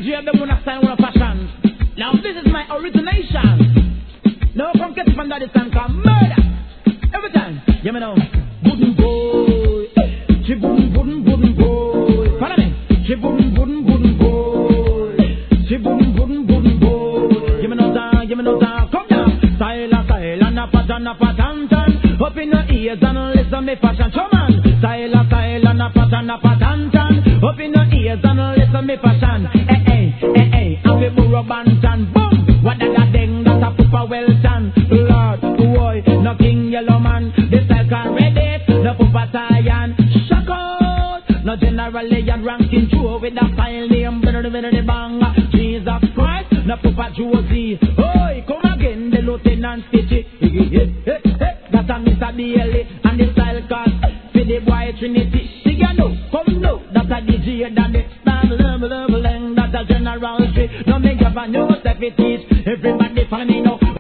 DJ them wanna style, wanna fashion. Now this is my origination. No come get from that and come murder. Every time, you know, wooden boy. She wooden boy. Follow me. She wooden boy. She wooden boy. Give me no time, come down. Style and a pattern, tan. Up in your ears and listen me fashion. Show man. Style and a pattern, up in your ears and listen me fashion. Hey, I'm a burro bantan. Boom. What that ding that a poopa well done. Lord, boy, no king yellow man. This style can ready. No poopa Cyan. Shock out. No generally and ranking Joe with a file name. Bang. Jesus Christ. No poopa Josie. Oi, come again. The Lieutenant Stitchy. That's a Mr. Daly. And the style card. For the boy Trinity. You know, come know. That's a DJ that the that's a general street. No make up a new step it teach. Everybody follow me now.